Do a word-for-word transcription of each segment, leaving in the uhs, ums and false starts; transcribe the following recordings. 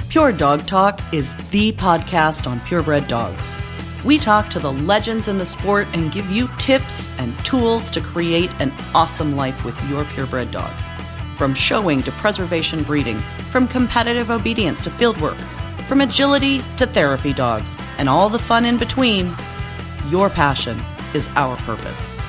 Pure Dog Talk is the podcast on purebred dogs. We talk to the legends in the sport and give you tips and tools to create an awesome life with your purebred dog. From showing to preservation breeding, from competitive obedience to fieldwork, from agility to therapy dogs, and all the fun in between, your passion is our purpose.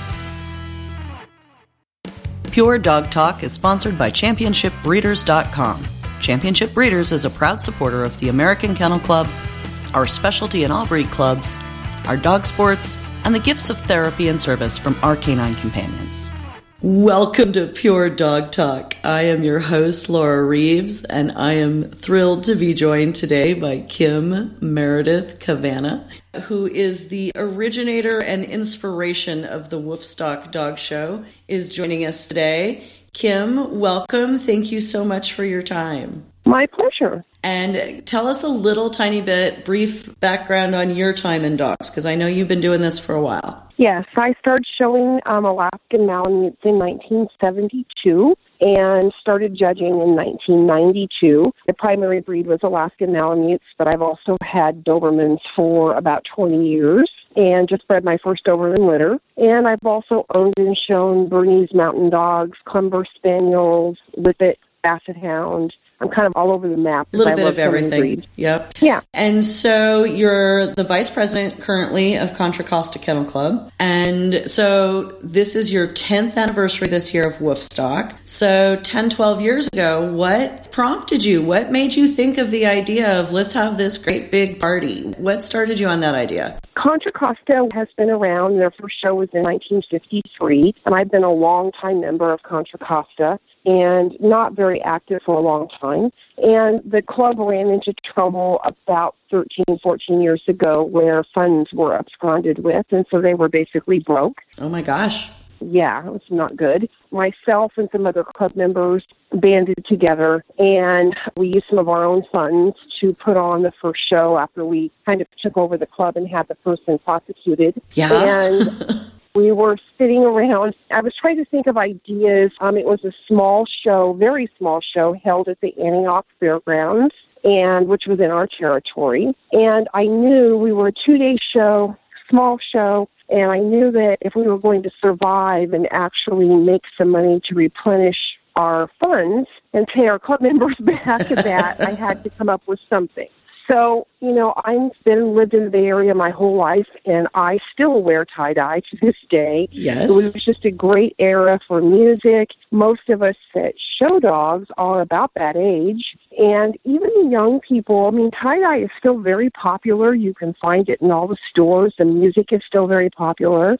Pure Dog Talk is sponsored by championship breeders dot com. Championship Breeders is a proud supporter of the American Kennel Club, our specialty in all breed clubs, our dog sports, and the gifts of therapy and service from our canine companions. Welcome to Pure Dog Talk. I am your host, Laura Reeves, and I am thrilled to be joined today by Kim Meredith Cavanna, who is the originator and inspiration of the Woofstock Dog Show, is joining us today. Kim, welcome. Thank you so much for your time. My pleasure. And tell us a little tiny bit, brief background on your time in dogs, because I know you've been doing this for a while. Yes, I started showing um, Alaskan Malamutes in nineteen seventy-two and started judging in nineteen ninety-two. The primary breed was Alaskan Malamutes, but I've also had Dobermans for about twenty years and just bred my first Doberman litter. And I've also owned and shown Bernese Mountain Dogs, Clumber Spaniels, Whippet, Basset Hound. I'm kind of all over the map. A little bit of everything. Yep. Yeah. And so you're the vice president currently of Contra Costa Kennel Club. And so this is your tenth anniversary this year of Woofstock. So ten, twelve years ago, what prompted you? What made you think of the idea of let's have this great big party? What started you on that idea? Contra Costa has been around. Their first show was in nineteen fifty-three, and I've been a long-time member of Contra Costa and not very active for a long time. And the club ran into trouble about thirteen, fourteen years ago where funds were absconded with, and so they were basically broke. Oh my gosh. Yeah, it was not good. Myself and some other club members banded together, and we used some of our own funds to put on the first show after we kind of took over the club and had the person prosecuted. Yeah. And we were sitting around. I was trying to think of ideas. Um, it was a small show, very small show, held at the Antioch Fairgrounds, and which was in our territory. And I knew we were a two-day show, small show, and I knew that if we were going to survive and actually make some money to replenish our funds and pay our club members back at that, I had to come up with something. So, you know, I've been lived in the Bay Area my whole life, and I still wear tie-dye to this day. Yes. It was just a great era for music. Most of us that show dogs are about that age. And even the young people, I mean, tie-dye is still very popular. You can find it in all the stores. The music is still very popular.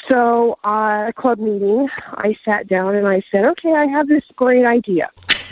So uh, at a club meeting, I sat down and I said, okay, I have this great idea.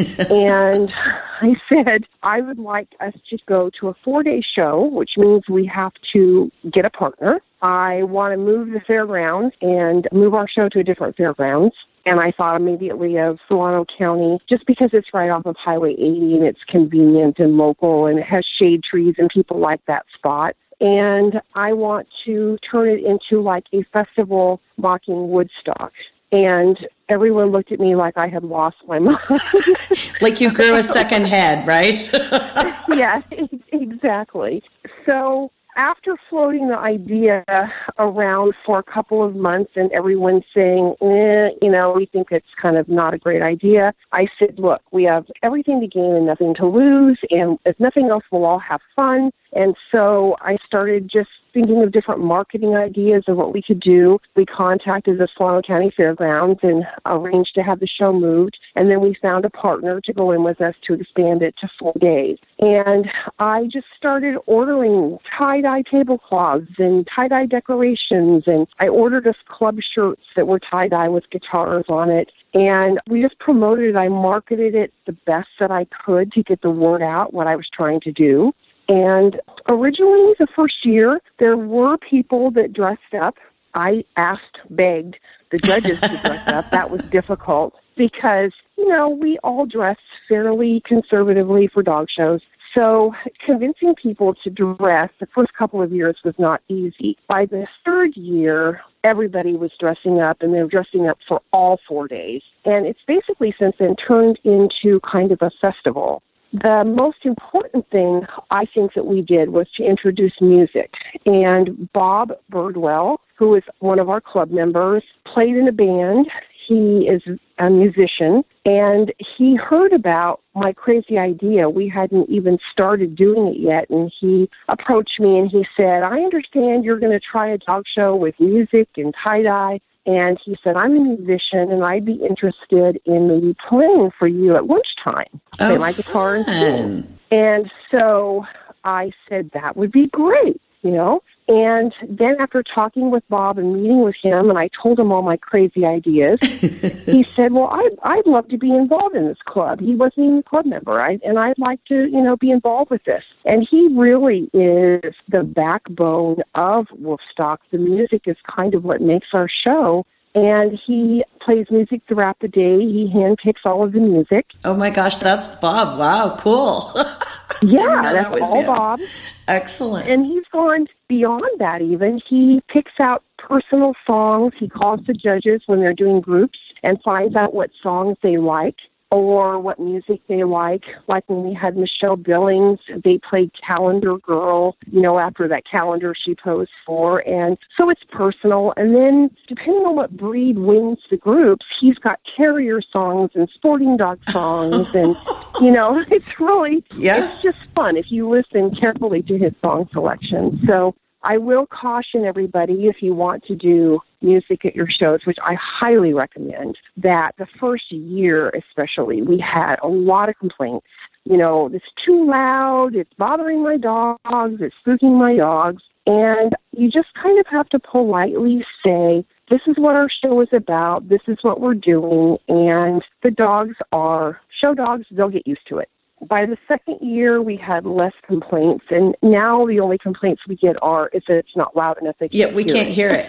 And I said, I would like us to go to a four-day show, which means we have to get a partner. I want to move the fairgrounds and move our show to a different fairgrounds. And I thought immediately of Solano County, just because it's right off of Highway eighty and it's convenient and local and it has shade trees and people like that spot. And I want to turn it into like a festival mocking Woodstock. And everyone looked at me like I had lost my mind. Like you grew a second head, right? Yeah, exactly. So after floating the idea around for a couple of months and everyone saying, eh, you know, we think it's kind of not a great idea, I said, look, we have everything to gain and nothing to lose, and if nothing else, we'll all have fun. And so I started just thinking of different marketing ideas of what we could do. We contacted the Solano County Fairgrounds and arranged to have the show moved. And then we found a partner to go in with us to expand it to four days. And I just started ordering tie-dye tablecloths and tie-dye decorations. And I ordered us club shirts that were tie-dye with guitars on it. And we just promoted it. I marketed it the best that I could to get the word out, what I was trying to do. And originally, the first year, there were people that dressed up. I asked, begged the judges to dress up. That was difficult because, you know, we all dress fairly conservatively for dog shows. So convincing people to dress the first couple of years was not easy. By the third year, everybody was dressing up, and they were dressing up for all four days. And it's basically since then turned into kind of a festival. The most important thing I think that we did was to introduce music. And Bob Birdwell, who is one of our club members, played in a band. He is a musician, and he heard about my crazy idea. We hadn't even started doing it yet, and he approached me and he said, I understand you're going to try a dog show with music and tie-dye. And he said, I'm a musician, and I'd be interested in maybe playing for you at lunchtime. Oh, play my guitar and fun. sing. And so I said, that would be great, you know. And then after talking with Bob and meeting with him, and I told him all my crazy ideas, he said, well, I'd, I'd love to be involved in this club. He wasn't even a club member, I, and I'd like to, you know, be involved with this. And he really is the backbone of Wolfstock. The music is kind of what makes our show. And he plays music throughout the day. He handpicks all of the music. Oh, my gosh, that's Bob. Wow, cool. Yeah, that's that all him. Bob. Excellent. And he's gone beyond that even. He picks out personal songs. He calls the judges when they're doing groups and finds out what songs they like or what music they like. Like when we had Michelle Billings, they played Calendar Girl, you know, after that calendar she posed for. And so it's personal. And then depending on what breed wins the groups, he's got terrier songs and sporting dog songs. And, you know, it's really, yeah. it's just fun if you listen carefully to his song selection. So I will caution everybody, if you want to do music at your shows, which I highly recommend, that the first year especially, we had a lot of complaints. You know, it's too loud, it's bothering my dogs, it's spooking my dogs. And you just kind of have to politely say, this is what our show is about, this is what we're doing, and the dogs are show dogs, they'll get used to it. By the second year, we had less complaints, and now the only complaints we get are is that it's not loud enough. Yeah, we can't hear it.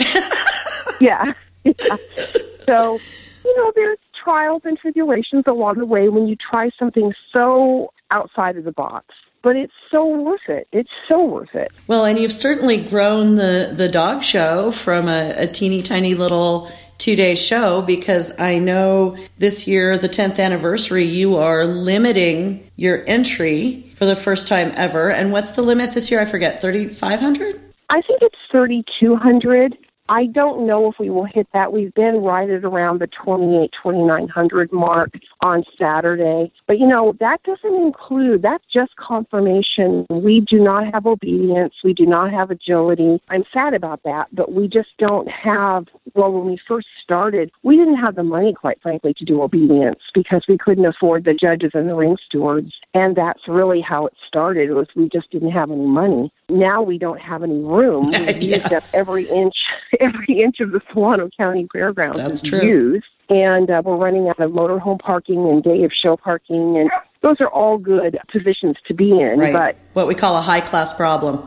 yeah. yeah. So, you know, there's trials and tribulations along the way when you try something so outside of the box. But it's so worth it. It's so worth it. Well, and you've certainly grown the, the dog show from a, a teeny tiny little two-day show, because I know this year, the tenth anniversary, you are limiting your entry for the first time ever. And what's the limit this year? I forget, thirty-five hundred? I think it's thirty-two hundred. I don't know if we will hit that. We've been right at around the twenty-eight, twenty-nine hundred mark on Saturday. But, you know, that doesn't include, that's just confirmation. We do not have obedience. We do not have agility. I'm sad about that, but we just don't have, well, when we first started, we didn't have the money, quite frankly, to do obedience because we couldn't afford the judges and the ring stewards. And that's really how it started, was we just didn't have any money. Now we don't have any room. We've yes. used up every inch every inch of the Solano County Fairgrounds That's is true. used. And uh, we're running out of motorhome parking and day of show parking. And those are all good positions to be in. Right. But what we call a high-class problem.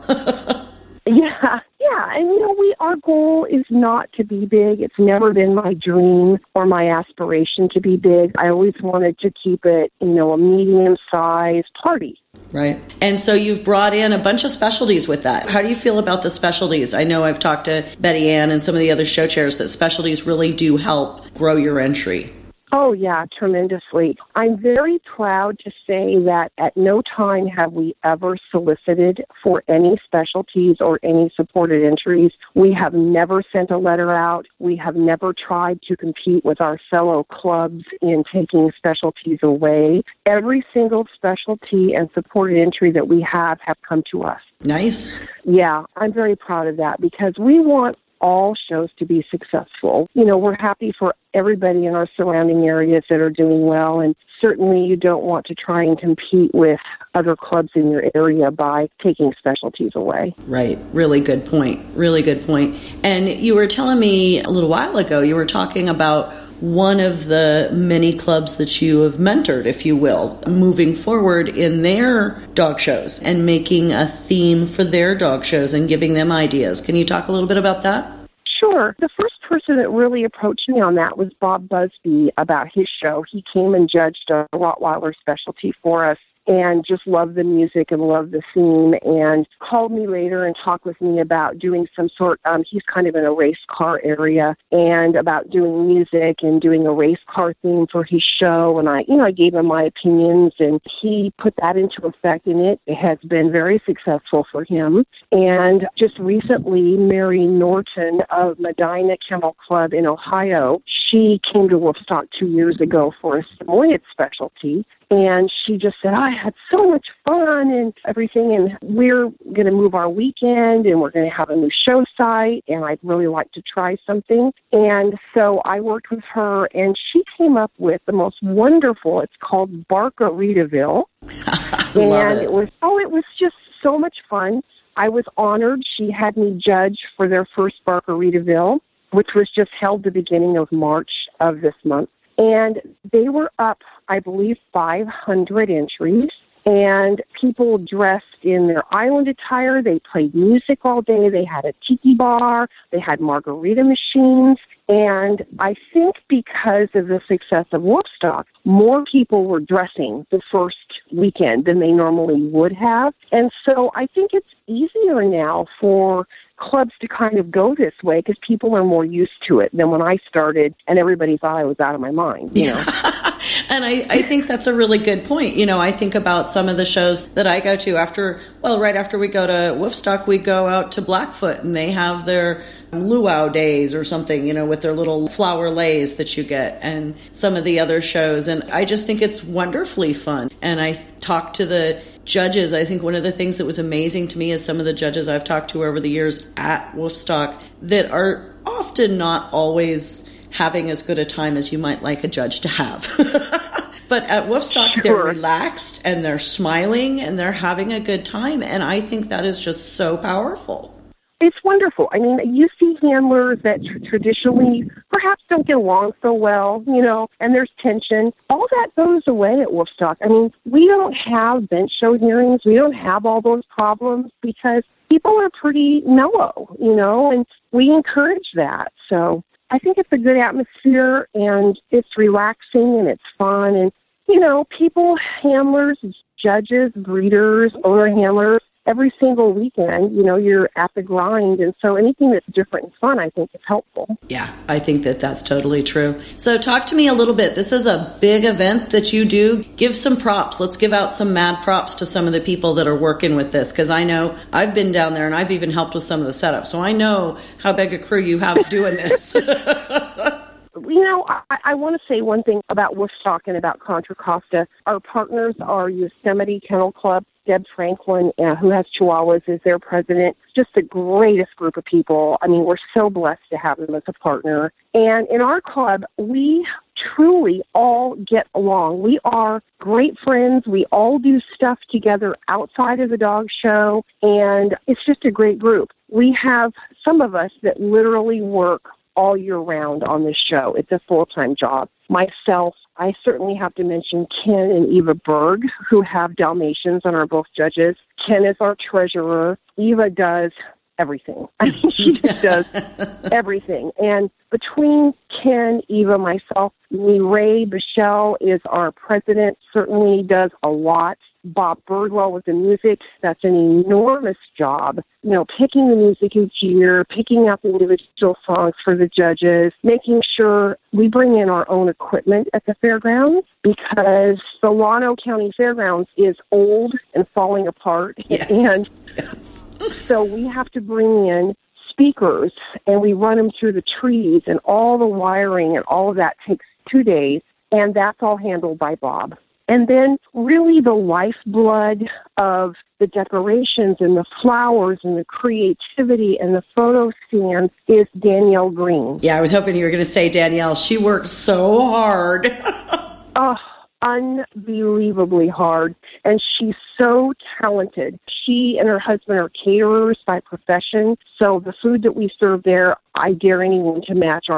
yeah, yeah. And, you know, we our goal is not to be big. It's never been my dream or my aspiration to be big. I always wanted to keep it, you know, a medium-sized party. Right. And so you've brought in a bunch of specialties with that. How do you feel about the specialties? I know I've talked to Betty Ann and some of the other show chairs that specialties really do help grow your entry. Oh, yeah, tremendously. I'm very proud to say that at no time have we ever solicited for any specialties or any supported entries. We have never sent a letter out. We have never tried to compete with our fellow clubs in taking specialties away. Every single specialty and supported entry that we have have come to us. Nice. Yeah, I'm very proud of that because we want all shows to be successful. You know, we're happy for everybody in our surrounding areas that are doing well, and certainly you don't want to try and compete with other clubs in your area by taking specialties away. Right. Really good point. Really good point. And you were telling me a little while ago, you were talking about one of the many clubs that you have mentored, if you will, moving forward in their dog shows and making a theme for their dog shows and giving them ideas. Can you talk a little bit about that? Sure. The first person that really approached me on that was Bob Busby about his show. He came and judged a Rottweiler specialty for us. and just loved the music and loved the theme, and called me later and talked with me about doing some sort, um, he's kind of in a race car area, and about doing music and doing a race car theme for his show. And I, you know, I gave him my opinions, and he put that into effect, and it has been very successful for him. And just recently, Mary Norton of Medina Kennel Club in Ohio, she came to Wolfstock two years ago for a Samoyed specialty. And she just said, I had so much fun and everything, and we're going to move our weekend, and we're going to have a new show site, and I'd really like to try something. And so I worked with her, and she came up with the most wonderful, it's called Barkaritaville. And it. it was, oh, it was just so much fun. I was honored. She had me judge for their first Barkaritaville, which was just held the beginning of March of this month. And they were up, I believe, five hundred entries. And people dressed in their island attire. They played music all day. They had a tiki bar. They had margarita machines. And I think because of the success of Wolfstock, more people were dressing the first weekend than they normally would have. And so I think it's easier now for clubs to kind of go this way because people are more used to it than when I started and everybody thought I was out of my mind, you know. And I, I think that's a really good point. You know, I think about some of the shows that I go to after, well, right after we go to Wolfstock, we go out to Blackfoot, and they have their luau days or something, you know, with their little flower leis that you get, and some of the other shows. And I just think it's wonderfully fun. And I talked to the judges. I think one of the things that was amazing to me is some of the judges I've talked to over the years at Wolfstock that are often not always having as good a time as you might like a judge to have. But at Wolfstock, Sure. they're relaxed and they're smiling and they're having a good time. And I think that is just so powerful. It's wonderful. I mean, you see handlers that tr- traditionally perhaps don't get along so well, you know, and there's tension. All that goes away at Wolfstock. I mean, we don't have bench show hearings. We don't have all those problems because people are pretty mellow, you know, and we encourage that. So I think it's a good atmosphere, and it's relaxing, and it's fun. And, you know, people, handlers, judges, breeders, owner handlers, every single weekend, you know, you're at the grind. And so anything that's different and fun, I think, is helpful. Yeah, I think that that's totally true. So talk to me a little bit. This is a big event that you do. Give some props. Let's give out some mad props to some of the people that are working with this, because I know I've been down there and I've even helped with some of the setup. So I know how big a crew you have doing this. You know, I, I want to say one thing about Wolfstock and about Contra Costa. Our partners are Yosemite Kennel Club. Deb Franklin, uh, who has Chihuahuas, is their president. Just the greatest group of people. I mean, we're so blessed to have them as a partner. And in our club, we truly all get along. We are great friends. We all do stuff together outside of the dog show, and it's just a great group. We have some of us that literally work all year round on this show. It's a full-time job. Myself, I certainly have to mention Ken and Eva Berg, who have Dalmatians and are both judges. Ken is our treasurer. Eva does everything. I mean, she just does everything. And between Ken, Eva, myself, Ray Bichelle is our president, certainly does a lot. Bob Birdwell with the music, that's an enormous job. You know, picking the music each year, picking out the individual songs for the judges, making sure we bring in our own equipment at the fairgrounds, because the Llano County Fairgrounds is old and falling apart. Yes. And yes. So we have to bring in speakers, and we run them through the trees, and all the wiring and all of that takes two days, and that's all handled by Bob. And then really the lifeblood of the decorations and the flowers and the creativity and the photo stands is Danielle Green. Yeah, I was hoping you were going to say Danielle. She works so hard. Oh, unbelievably hard. And she's so talented. She and her husband are caterers by profession. So the food that we serve there, I dare anyone to match our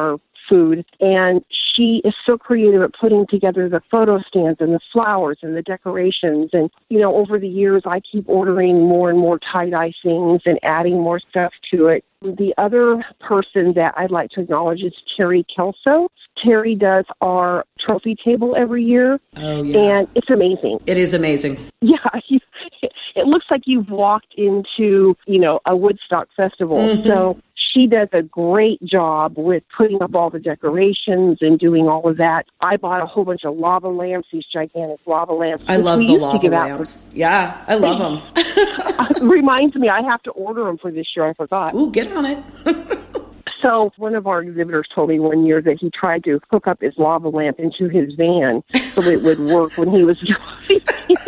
food. And she is so creative at putting together the photo stands and the flowers and the decorations. And, you know, over the years, I keep ordering more and more tie-dye things and adding more stuff to it. The other person that I'd like to acknowledge is Terry Kelso. Terry does our trophy table every year. Oh, yeah. And it's amazing. It is amazing. Yeah. You, it looks like you've walked into, you know, a Woodstock festival. Mm-hmm. So she does a great job with putting up all the decorations and doing all of that. I bought a whole bunch of lava lamps, these gigantic lava lamps. I love the lava lamps. For- yeah, I love them. It reminds me, I have to order them for this year. I forgot. Ooh, get on it. So one of our exhibitors told me one year that he tried to hook up his lava lamp into his van so it would work when he was driving.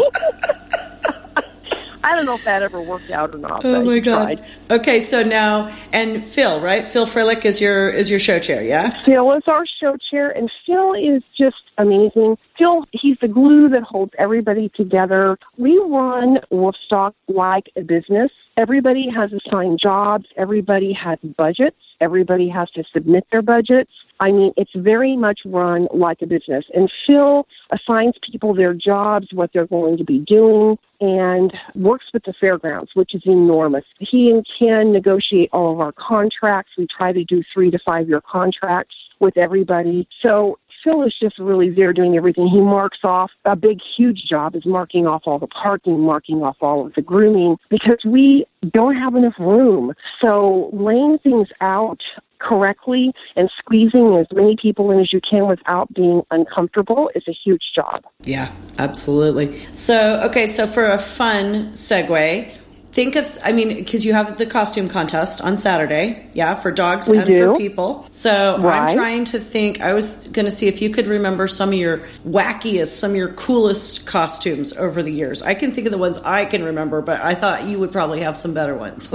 I don't know if that ever worked out or not. Oh but my he God! Tried. Okay, so now and Phil, right? Phil Frillick is your is your show chair, yeah? Phil is our show chair, and Phil is just amazing. Phil, he's the glue that holds everybody together. We run Wolfstock like a business. Everybody has assigned jobs. Everybody has budgets. Everybody has to submit their budgets. I mean, it's very much run like a business. And Phil assigns people their jobs, what they're going to be doing, and works with the fairgrounds, which is enormous. He and Ken negotiate all of our contracts. We try to do three to five-year contracts with everybody. So Phil is just really there doing everything. He marks off a big, huge job is marking off all the parking, marking off all of the grooming, because we don't have enough room. So laying things out correctly and squeezing as many people in as you can without being uncomfortable is a huge job. Yeah, absolutely. So, okay, so for a fun segue, think of, I mean, because you have the costume contest on Saturday, yeah, for dogs we and do. for people. So right. I'm trying to think, I was going to see if you could remember some of your wackiest, some of your coolest costumes over the years. I can think of the ones I can remember, but I thought you would probably have some better ones.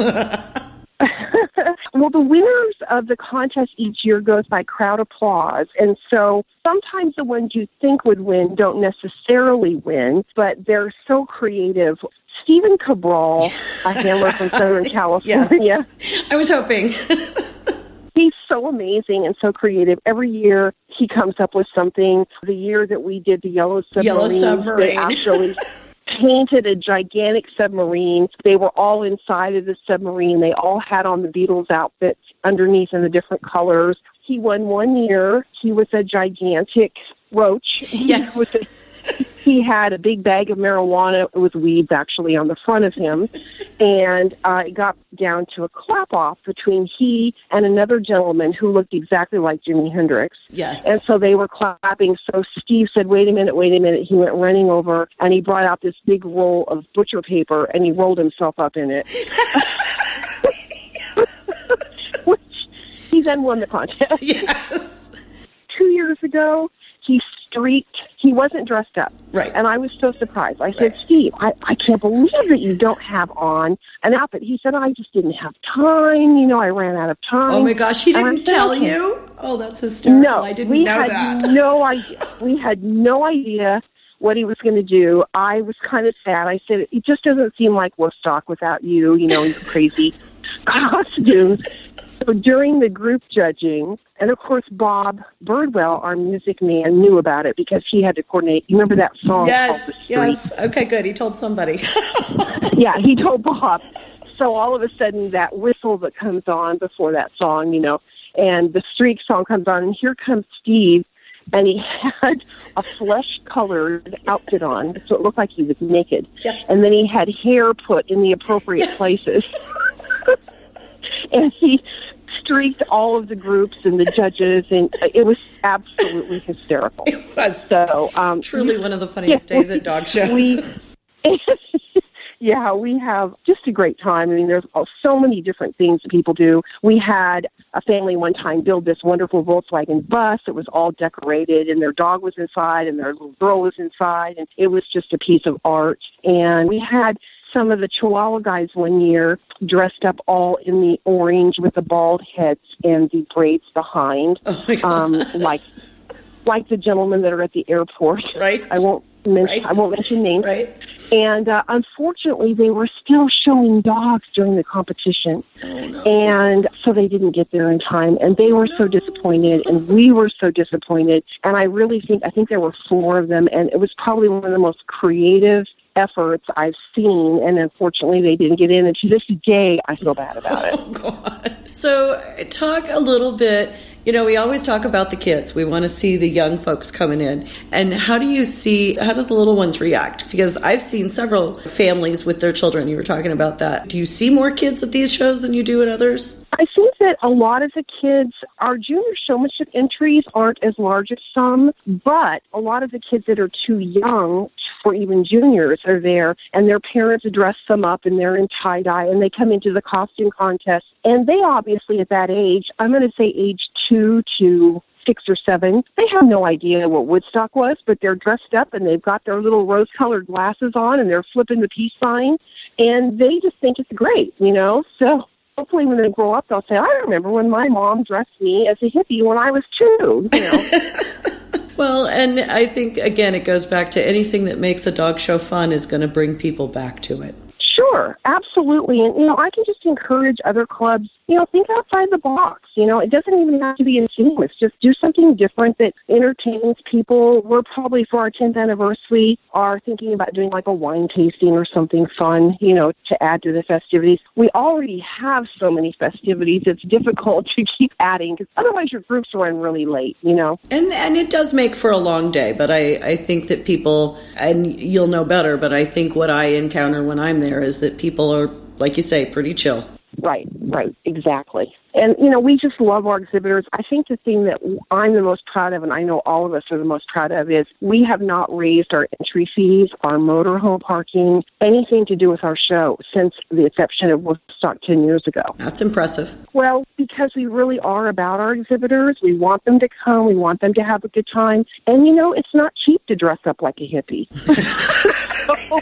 Well, the winners of the contest each year goes by crowd applause. And so sometimes the ones you think would win don't necessarily win, but they're so creative. Stephen Cabral, a handler from Southern California. Yes, I was hoping. He's so amazing and so creative. Every year he comes up with something. The year that we did the Yellow Submarine, Yellow Submarine. they actually painted a gigantic submarine. They were all inside of the submarine. They all had on the Beatles outfits underneath in the different colors. He won one year. He was a gigantic roach. Yes. He was a He had a big bag of marijuana with weeds actually on the front of him, and uh, it got down to a clap-off between he and another gentleman who looked exactly like Jimi Hendrix. Yes. And so they were clapping. So Steve said, wait a minute, wait a minute. He went running over, and he brought out this big roll of butcher paper, and he rolled himself up in it. Which he then won the contest. Yes. Two years ago, he streaked. He wasn't dressed up. Right. And I was so surprised. I said, right. Steve, I, I can't believe that you don't have on an outfit. He said, I just didn't have time. You know, I ran out of time. Oh, my gosh. He didn't tell okay. you? Oh, that's hysterical. No, I didn't we know had that. no idea. We had no idea what he was going to do. I was kind of sad. I said, it just doesn't seem like Woodstock without you, you know, these crazy costumes. So during the group judging, and of course Bob Birdwell, our music man, knew about it because he had to coordinate. You remember that song? Yes, yes. Okay, good. He told somebody. Yeah, he told Bob. So all of a sudden that whistle that comes on before that song, you know, and the Streak song comes on, and here comes Steve, and he had a flesh-colored outfit on, so it looked like he was naked. Yes. And then he had hair put in the appropriate yes. places. And he streaked all of the groups and the judges, and it was absolutely hysterical. It was so um, truly one of the funniest yeah, days we, at dog shows. We, yeah, we have just a great time. I mean, there's so many different things that people do. We had a family one time build this wonderful Volkswagen bus. It was all decorated, and their dog was inside, and their little girl was inside, and it was just a piece of art. And we had some of the Chihuahua guys one year dressed up all in the orange with the bald heads and the braids behind, oh my God. um, like like the gentlemen that are at the airport. Right. I won't mention. Right. I won't mention names. Right. And uh, unfortunately, they were still showing dogs during the competition. Oh, no. And so they didn't get there in time. And they were so disappointed, and we were so disappointed. And I really think, I think there were four of them, and it was probably one of the most creative efforts I've seen, and unfortunately they didn't get in, and to this day I feel bad about it. Oh, God. So talk a little bit, you know, we always talk about the kids. We want to see the young folks coming in. And how do you see, how do the little ones react? Because I've seen several families with their children. You were talking about that. Do you see more kids at these shows than you do at others? I think that a lot of the kids, our junior showmanship entries aren't as large as some, but a lot of the kids that are too young for even juniors are there, and their parents dress them up, and they're in tie-dye, and they come into the costume contest. And they obviously at that age, I'm going to say age two to six or seven, they have no idea what Woodstock was, but they're dressed up and they've got their little rose-colored glasses on and they're flipping the peace sign, and they just think it's great, you know? So hopefully when they grow up, they'll say, I remember when my mom dressed me as a hippie when I was two, you know? Well, and I think, again, it goes back to anything that makes a dog show fun is going to bring people back to it. Sure, absolutely. And, you know, I can just encourage other clubs, you know, think outside the box. You know, it doesn't even have to be insidious. Just do something different that entertains people. We're probably, for our tenth anniversary, are thinking about doing like a wine tasting or something fun, you know, to add to the festivities. We already have so many festivities, it's difficult to keep adding because otherwise your groups run really late, you know. And and it does make for a long day, but I, I think that people, and you'll know better, but I think what I encounter when I'm there is that people are, like you say, pretty chill. Right, right, exactly. And, you know, we just love our exhibitors. I think the thing that I'm the most proud of, and I know all of us are the most proud of, is we have not raised our entry fees, our motorhome parking, anything to do with our show since the inception of Woodstock ten years ago. That's impressive. Well, because we really are about our exhibitors. We want them to come. We want them to have a good time. And, you know, it's not cheap to dress up like a hippie. so,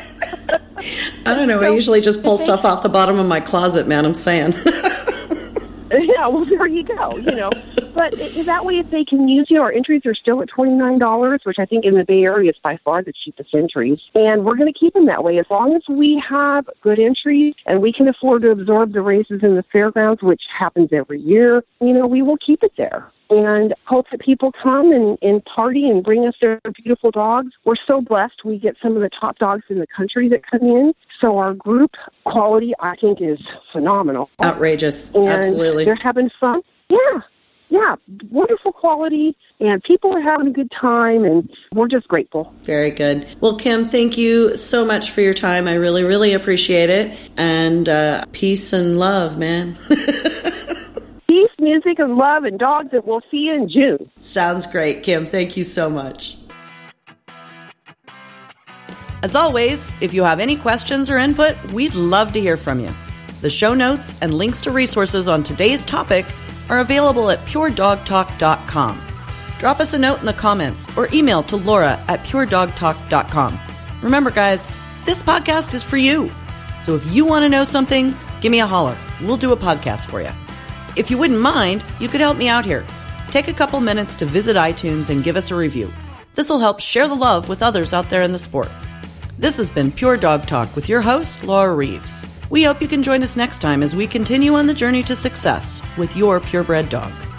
I don't know. I usually just pull stuff off the bottom of my closet, man. I'm saying. Yeah, well, there you go, you know. But it, that way, if they can use, you know, our entries are still at twenty-nine dollars, which I think in the Bay Area is by far the cheapest entries. And we're going to keep them that way. As long as we have good entries and we can afford to absorb the races in the fairgrounds, which happens every year, you know, we will keep it there. And hope that people come and, and party and bring us their beautiful dogs. We're so blessed. We get some of the top dogs in the country that come in. So our group quality, I think, is phenomenal. Outrageous. And absolutely. They're having fun. Yeah. Yeah. Wonderful quality. And people are having a good time. And we're just grateful. Very good. Well, Kim, thank you so much for your time. I really, really appreciate it. And uh, peace and love, man. Peace, music, and love, and dogs, and we'll see you in June. Sounds great, Kim. Thank you so much. As always, if you have any questions or input, we'd love to hear from you. The show notes and links to resources on today's topic are available at pure dog talk dot com. Drop us a note in the comments or email to Laura at pure dog talk dot com. Remember, guys, this podcast is for you. So if you want to know something, give me a holler. We'll do a podcast for you. If you wouldn't mind, you could help me out here. Take a couple minutes to visit iTunes and give us a review. This will help share the love with others out there in the sport. This has been Pure Dog Talk with your host, Laura Reeves. We hope you can join us next time as we continue on the journey to success with your purebred dog.